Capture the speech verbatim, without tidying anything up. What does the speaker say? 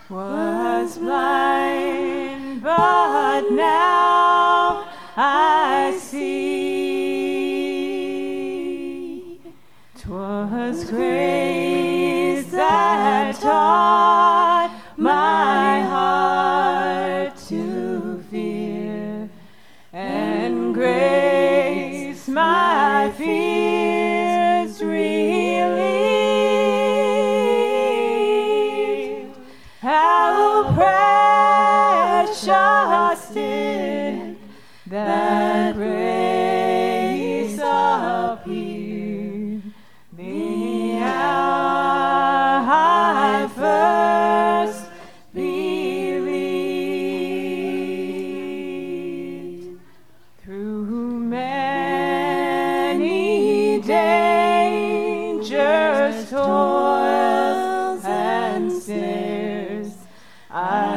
Was blind, but now I see. 'Twas grace that taught my heart to fear, and grace my fears relieved. How precious did that grace appear, the hour I first believed. Through many dangers, toils, and snares, I